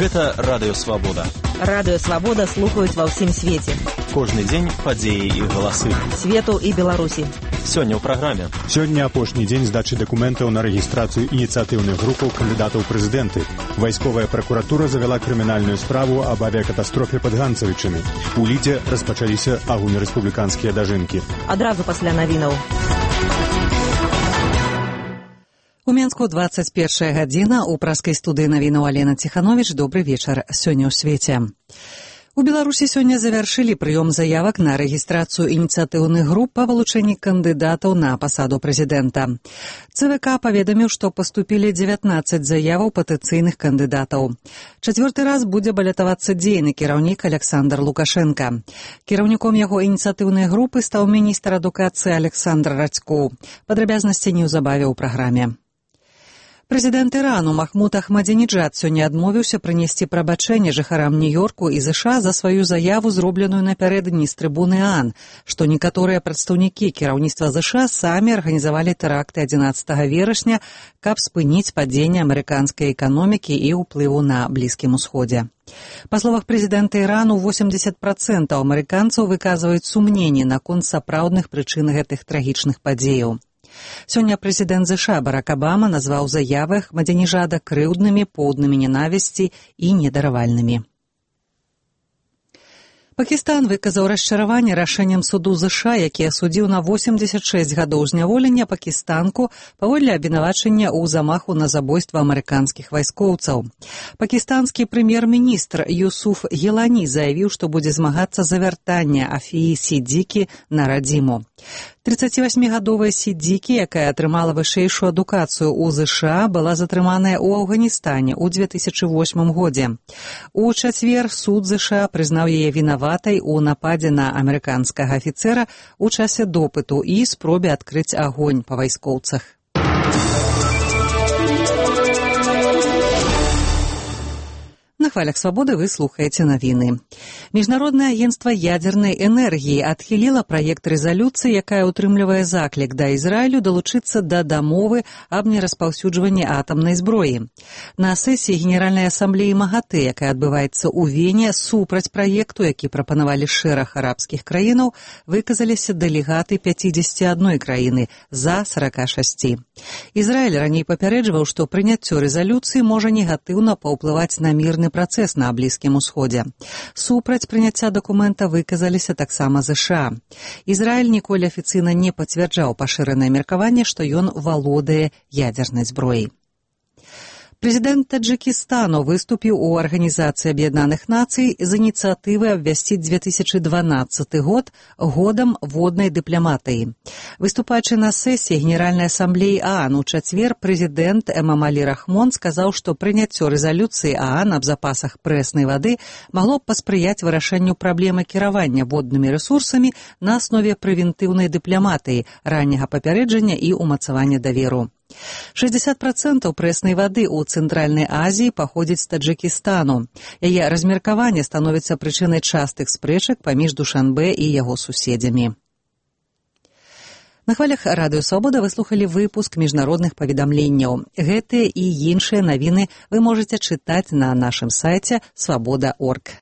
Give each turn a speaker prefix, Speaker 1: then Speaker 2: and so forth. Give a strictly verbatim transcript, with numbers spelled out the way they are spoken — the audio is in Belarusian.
Speaker 1: Гэта Радыё Свабода.
Speaker 2: Радыё Свабода слухаюць ва ўсім свеце.
Speaker 1: Кожны дзень падзеі і галасы.
Speaker 2: Свету і Беларусі.
Speaker 1: Сёння ў праграме.
Speaker 3: Сёння апошні дзень здачы дакументаў на рэгістрацыю ініцыятыўных групаў кандыдатаў прэзідэнты. Вайсковая пракуратура завяла крымінальную справу аб авіякатастрофе пад Ганцавічамі. У Лідзе распачаліся агульнарэспубліканскія дажынкі.
Speaker 2: Адразу пасля навінаў.
Speaker 4: У Менску дваццаць першая гадзіна, у праскай студыі навінаў Алена Ціхановіч. Добры вечар. Сёння ў свеце. У Беларусі сёння завяршылі прыём заявак на рэгістрацыю ініцыятыўных груп па вылучэнні кандыдатаў на пасаду прэзідэнта. ЦВК паведаміў, што паступілі дзевятнаццаць заяваў патэнцыйных кандыдатаў. Чацвёрты раз будзе балятавацца дзейны кіраўнік Аляксандр Лукашенка. Кіраўніком яго ініцыятыўнай групы стаў міністр адукацыі Александр Радзько. Падрабязнасці неўзабаве ў праграме. Прэзідэнт Ірану Махмуд Ахмадзінеджад сёння адмовіўся прынесці прабачэнне жыхарам Нью-Йорку і ЗША за сваю заяву, зробленую напярэдадні з трыбуны ААН, што некаторыя прадстаўнікі кіраўніцтва ЗША самі арганізавалі тэракты адзінаццатага верасня, каб спыніць падзенне амерыканскай эканомікі і ўплыву на Блізкім Усходзе. Па словах прэзідэнта Ірану, восемьдесят процентов амерыканцаў выказваюць сумненні наконт сапраўдных прычын гэтых трагічных падзеяў. Сёння прэзідэнт ЗША Барак Абама назваў заявы Ахмадзінеджада крыўднымі, поўнымі ненавісці і недаравальнымі. Пакістан выказаў расчараванне рашэннем суду ЗША, які асудзіў на восемьдесят шесть гадоў зняволення пакістанку паводле абвінавачання ў замаху на забойства амерыканскіх вайскоўцаў. Пакістанскі прэм'ер-міністр Юсуф Гілані заявіў, што будзе змагацца за вяртанне Афіі Сіддікі на радзіму. тридцативосьмигадовая Сіддікі, якая атрымала вышэйшую адукацыю ў ЗША, была затрыманая ў Афганістане ў две тысячи восьмым годзе. У чацвер суд ЗША прызнаў яе вінаватай у нападзе на амерыканскага афіцэра ў часе допыту і спробе адкрыць агонь па вайскоўцах. На хвалях свабоды вы слухаеце навіны. Міжнароднае агенцтва ядзернай энергіі адхіліла праект рэзалюцыі, якая ўтрымлівае заклік да Ізраілю далучыцца да дамовы аб нераспаўсюджванні атамнай зброі. На сесіі Генеральнай асамблеі МАГАТЭ, якая адбываецца ў Вене, супраць праекту, які прапанавалі шэраг арабскіх краінаў, выказаліся дэлегаты пяцідзесяці адной краіны за сорок шесть. Ізраіль раней папярэджваў, што прыняццё рэзалюцыі можа негатыўна паўплываць на мірны працэс на Блізкім Усходзе. Супраць прыняцця дакумента выказаліся таксама ЗША. Ізраіль ніколі афіцыйна не пацвярджаў пашыранае меркаванне, што ён валодае ядзернай зброяй. Прэзідэнт Таджыкістану выступіў у Арганізацыі Аб'яднаных Нацый з ініцыятывы абвясціць две тысячи дванаццаты год годам воднай дыпламатыі. Выступаючы на сесіі Генеральнай асамблеі ААН у чацвер, прэзідэнт Эмамалі Рахмон сказаў, што прыняццё рэзалюцыі ААН аб запасах прэснай вады магло б паспрыяць вырашэнню праблемы кіравання воднымі рэсурсамі на аснове прэвентыўнай дыпламатыі, ранняга папярэджання і ўмацавання даверу. шестьдесят процентов прэснай вады ў Цэнтральнай Азіі паходзіць з Таджыкістану. Яе размеркаванне становіцца прычынай частых спрэчак паміж Душанбе і яго суседзямі. На хвалях Радыё Свабода вы слухалі выпуск міжнародных паведамленняў. Гэтыя і іншыя навіны вы можаце чытаць на нашым сайце свабода точка орг.